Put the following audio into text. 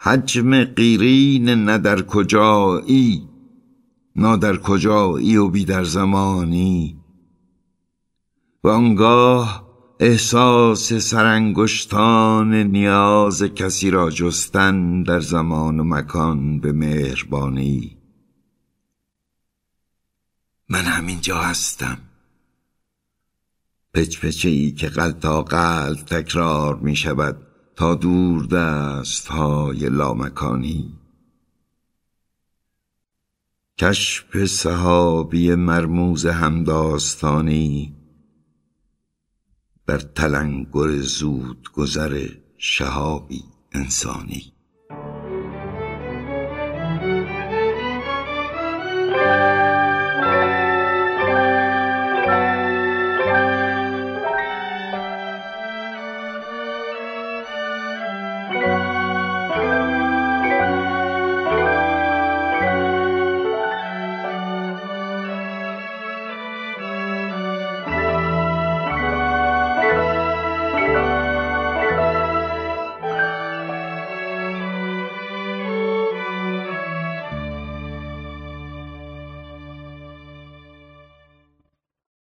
حجم قیرین نه در کجایی، نادر کجایی و بی در زمانی. و آنگاه احساس سرانگشتان نیاز کسی را جستن در زمان و مکان به مهربانی. من همینجا هستم، پچپچه‌ای که قلتاقلت تکرار می شود تا دور دست های لامکانی. کشف سحابی مرموز همداستانی در تلنگر زود گذر شهابی انسانی.